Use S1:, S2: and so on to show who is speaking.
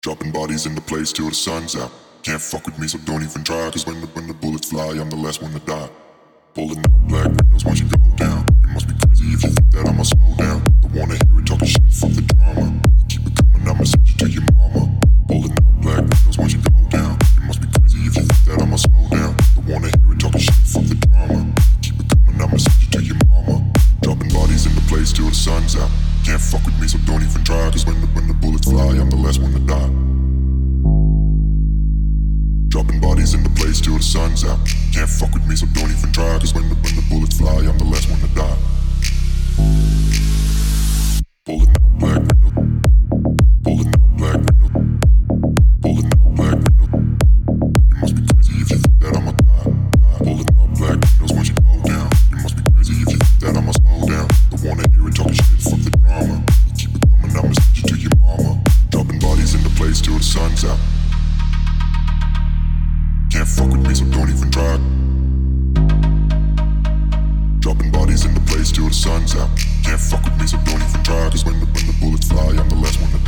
S1: Dropping bodies in the place till the sun's out. Can't fuck with me, so don't even try. Cause when the bullets fly, I'm the last one to die. Pulling up black windows once you go down. You must be crazy if you think that I'ma slow down. Don't wanna hear it talking shit, fuck the drama. You keep it coming, I'ma send you to your mama. Pulling up black windows once you go down. You must be crazy if you think that I'ma slow down. Don't wanna hear it talking shit, fuck the drama. You keep it coming, I'ma send you to your mama. Dropping bodies in the place till the sun's out. Can't fuck with me, so don't even try. Cause when the bullets fly, I'm the last one to die. Dropping bodies in the place till the sun's out. Can't fuck with me, so don't even try. Cause when the bullets fly, I'm the last one to die. Pulling up black window. Pulling up black window. Pulling up black window. You must be crazy if you think that I'ma die. Pulling up black windows once you go down. You must be crazy if you think that I'ma slow down. Don't wanna hear it talking shit, fuck the drama. You keep it coming, I'ma send you to your mama. Dropping bodies in the place till the sun's out. Can't fuck with me, so don't even try. Dropping bodies in the place till the sun's out. Can't fuck with me, so don't even try. Cause when the bullets fly, I'm the last one to